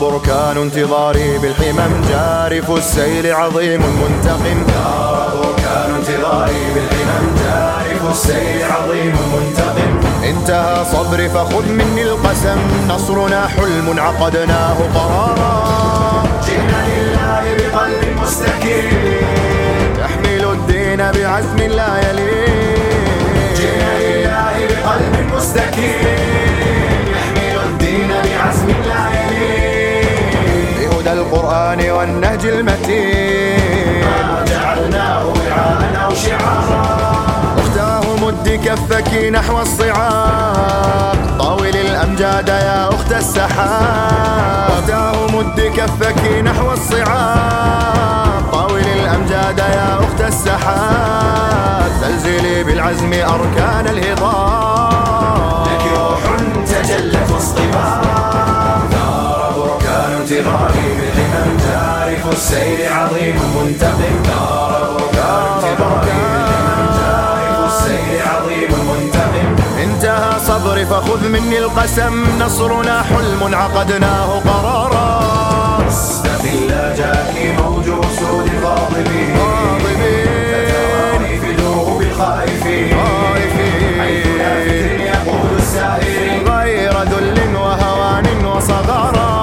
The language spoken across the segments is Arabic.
بركان انتظاري بالحمم، جارف السيل عظيم منتقم. دار بركان انتظاري بالحمم، جارف السيل عظيم منتقم. انتهى صبري فخذ مني القسم، نصرنا حلم عقدناه قرارا. جئنا لله بقلب مستكين، يحمل الدين بعزم لا يلين. جئنا لله بقلب مستكين، يحمل الدين بعزم لا يلين. بهدى القرآن والنهج المتين، ما جعلناه وعاء أو شعارا. أختاه مد كفك نحو الصعاب، طاول الأمجاد يا أخت السحاب. أختاه مد كفك نحو الصعاب، طاول الأمجاد يا أخت السحاب. زلزلي بالعزم أركان الهضاب، لك روح تجلت اصطباب. دار بركان انتظاري بالحمم، جارف السيل عظيم منتقم. دار بركان انتظاري بالحمم، جارف السيل عظيم منتقم. انتهى صبري فخذ مني القسم، نصرنا حلم عقدناه قرارا. استقل جاكي موج اسود غاضبين، فتراني في دروب الخائفين. حيث لا فكر يقول السائرين، غير ذل وهوان وصغارا.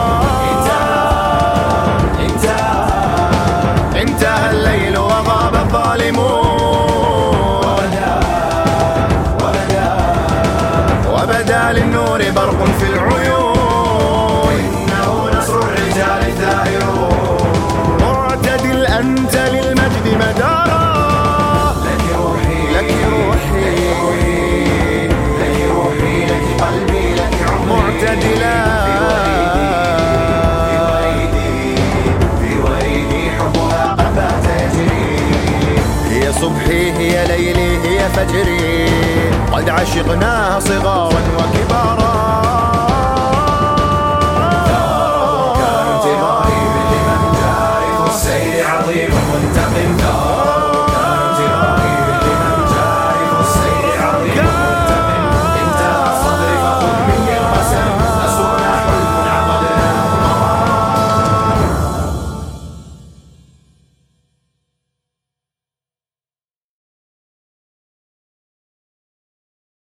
انتهى الليل وغاب الظالمون، وبدا للنور برق في العيون. إنه نصر الرجال الثائرون. معتدل أنت للمجد مدارا. لك روحي، لك روحي، لك روحي، لك قلبي، لك عمري. معتدلا في وريدي حبها قد بات يجري. هي صبحي هي ليلي هي فجري، قد عشقناها صغارا وكبارا.